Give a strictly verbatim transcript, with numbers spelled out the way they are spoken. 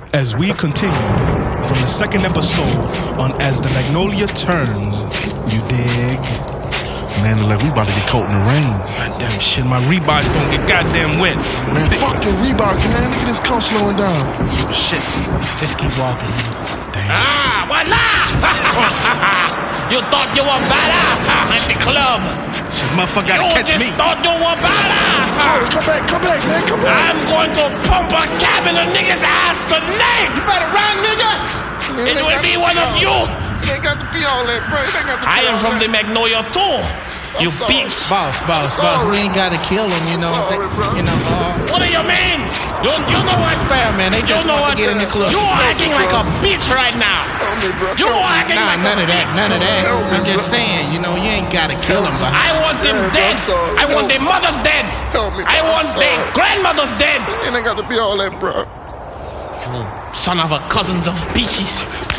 as we continue from the second episode on As the Magnolia Turns. You dig? Man, like we about to get caught in the rain. Goddamn shit, my Reeboks don't get goddamn wet. Man, fuck your Reeboks, man. Look at this car slowing down. Oh, shit. Just keep walking. Damn. Ah, voila! You thought you were badass, huh, at the club? Shit, motherfucker gotta You catch just me. thought you were badass, huh? Oh, come back, come back, man, come back. I'm going to pump a cab in a nigga's ass tonight! You better run, nigga. Man, It will be one of you! It ain't got to be all that, bro. It ain't got to be I am all from that. the Magnolia too. You sorry. bitch. Boss, boss, boss, we ain't gotta kill him, you know. sorry, They- bro. you know, uh, What do you mean? You, you know what? spare, man. They You just know want what? to get in the club. You are acting like a bitch right now. Help me, bro. You Help are me. acting Nah, like none a of that, bitch. none of that. Help me, I'm just bro. saying, you know, you ain't gotta kill him, but I want them Yeah, bro, dead. I'm sorry. I want Help their me. mothers dead. Help me, bro. I I'm want their sorry. grandmothers dead. It ain't got to be all that, bro. Son of a cousins of bitches.